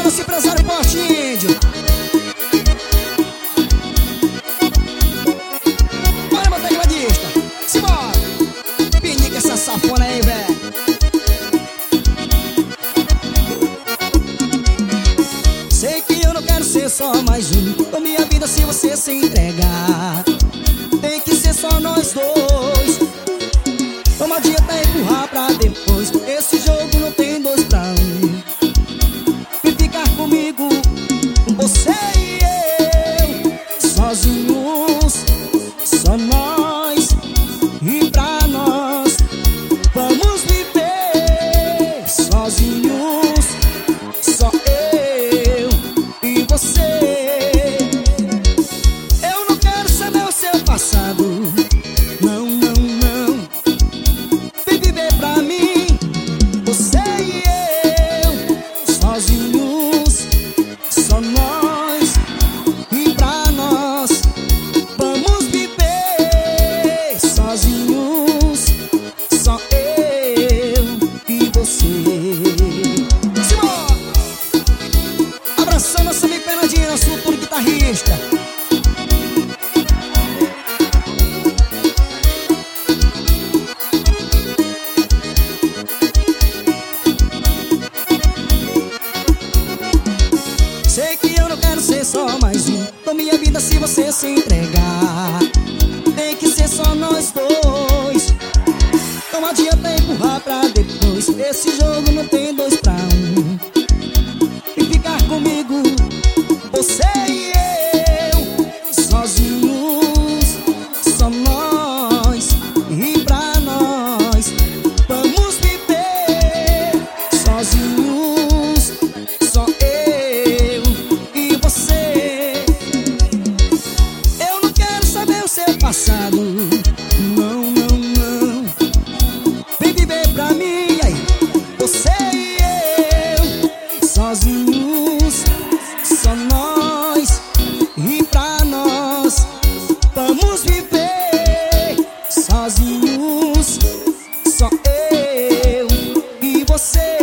nosso empresário Porte Índio. Bora, meu tecladista. Simbora. Pinica essa safona aí, velho. Sei que eu não quero ser só mais um com minha vida se você se entregar. Tem que ser só nós dois. Não adianta empurrar pra depois. Esse jogo não tem dois pra um. Vem ficar comigo, você e eu, sozinhos, só nós. E pra nós, vamos viver sozinhos, só eu e você. Eu não quero saber o seu passado. Não, não, não. Vem viver pra mim, você e eu, sozinhos, só nós. E pra nós, vamos viver sozinhos, só eu e você. Simão! Abraçando nosso amigo Fernandinho, nosso futuro guitarrista. Sei que eu não quero ser só mais um com minha vida se você se entregar. Tem que ser só nós dois. Não adianta empurrar pra depois. Esse jogo não tem dois pra um. E ficar comigo, você e eu, sozinhos, só nós. E pra nós, vamos viver sozinhos, só eu e você. Eu não quero saber o seu passado. Não, não, não. Vem viver pra mim, aí, você e eu, sozinhos, só nós. E pra nós, vamos viver sozinhos, só eu e você.